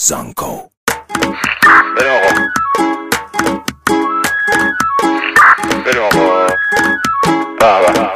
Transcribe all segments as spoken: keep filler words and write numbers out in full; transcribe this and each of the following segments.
زانکو. بریم آقا بریم آقا بابا.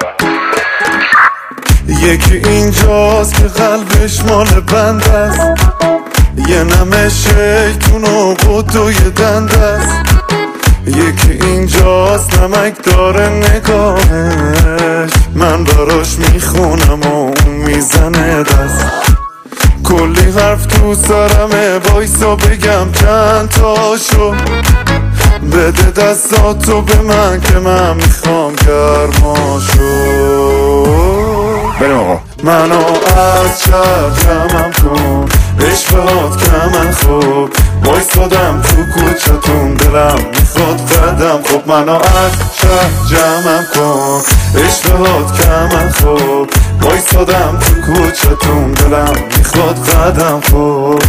یکی اینجاست که قلبش مال بند است، یه نمه شیطون و قطوی دند است. یکی اینجاست نمک داره نگاهش، من براش میخونم و اون میزنه دست. کلی حرف تو سرمه وایسا بگم چند تاشو، بده دستاتو به من که من میخوام گرماشو. بریم آقا. منو از شب جمعم کن، عشقات که من خوب وایستادم تو کوچتون، دلم میخواد قدم خوب. منو از شب جمعم کن، عشقات که من خوب وایستادم تو کوچتون، دلم میخواد قدم خوب.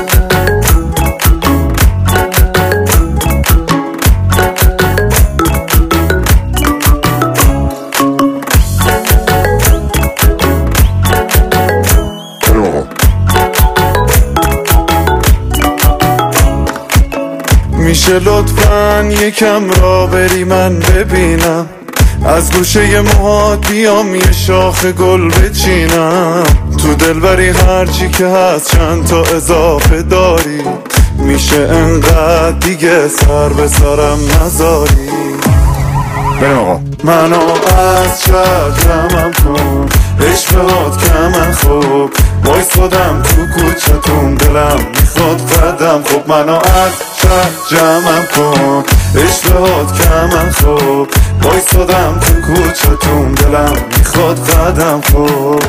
میشه لطفاً یکم را بری من ببینم، از گوشه موهات بیام یه شاخ گل بچینم. تو دلبری هرچی که هست چند تا اضافه داری، میشه انقدر دیگه سر به سرم نذاری. بریم آقا. منو از شب جمعم کن، عشقات که من خوب وایستادم تو کوچتون، دلم میخواد قدم خوب. منو از شب جمعم کن، عشقات که من خوب وایستادم تو کوچتون، دلم میخواد قدم خوب.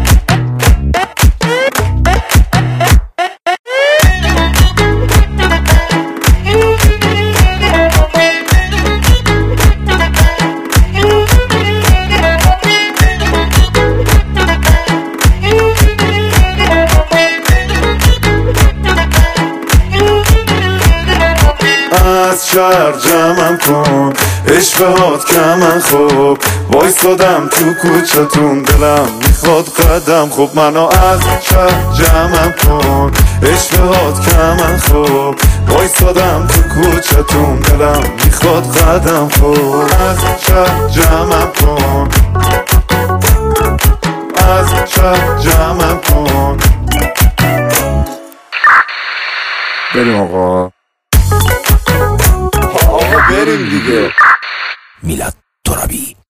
از شهر جمعم کن، عشقات که من خوب وایستادم تو کوچتون، دلم میخواد قدم خوب. منو از شهر جمعم کن، عشقات که من خوب وایستادم تو کوچتون، دلم میخواد قدم خوب. از شهر جمعم کن، از شهر جمعم کن. بریم آقا. آقا بریم دیگه. میلاد ترابی.